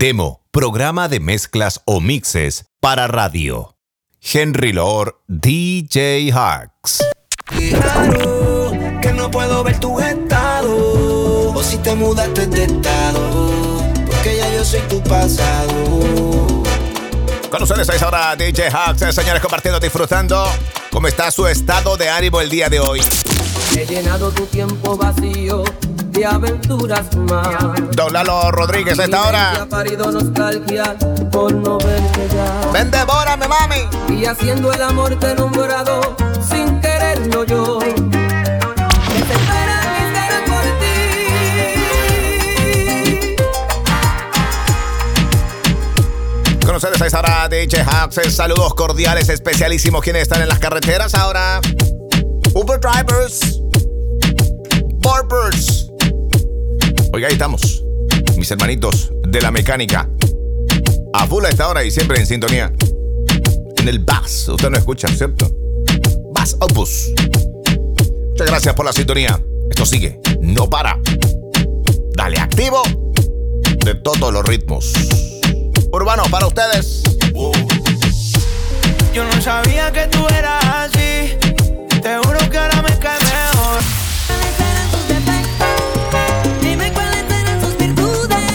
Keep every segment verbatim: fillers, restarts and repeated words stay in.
Demo, programa de mezclas o mixes para radio. Henry Lord, D J Hawks. Claro que no puedo ver tu estado, o si te mudaste de estado, porque ya yo soy tu pasado. Con ustedes es ahora D J Hawks, señores, compartiendo, disfrutando. ¿Cómo está su estado de ánimo el día de hoy? He llenado tu tiempo vacío de aventuras más. Don Lalo Rodríguez a esta hora. Ha parido nostalgia por no verte ya. Ven, devórame, mami. Y haciendo el amor te he nombrado sin quererlo yo. Desesperan mis ganas por ti. Con ustedes a esta hora D J Hawks. Saludos cordiales, especialísimos quienes están en las carreteras ahora. Uber drivers, barbers. Oiga, ahí estamos, mis hermanitos de la mecánica. A full a esta hora y siempre en sintonía. En el bus, usted no escucha, ¿cierto? Bus Opus. Muchas gracias por la sintonía. Esto sigue, no para. Dale activo de todos los ritmos. Urbano para ustedes. Yo no sabía que tú eras así. Te juro que ahora me cae mejor. ¿Cuáles eran tus defectos? Dime cuáles eran tus virtudes.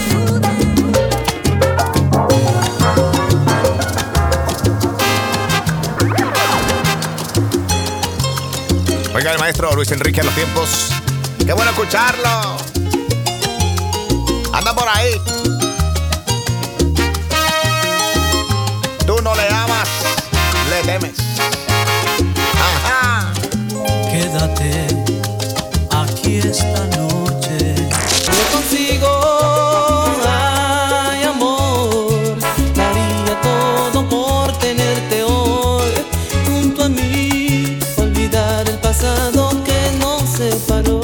Oiga, el maestro Luis Enrique a los tiempos. ¡Qué bueno escucharlo! Anda por ahí. Tú no le amas, le temes. Ajá. Quédate aquí esta noche. No consigo, ay amor, daría todo por tenerte hoy junto a mí, olvidar el pasado que nos separó.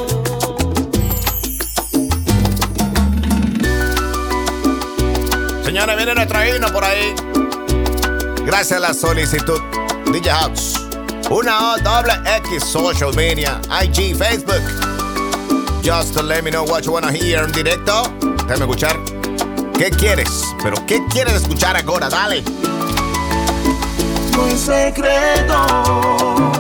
Señores, viene nuestro himno por ahí. Gracias a la solicitud. D J Hawks. Una O doble X social media, I G, Facebook. Just to let me know what you wanna hear en directo. Déjame escuchar. ¿Qué quieres? Pero ¿qué quieres escuchar ahora? Dale. Muy secreto.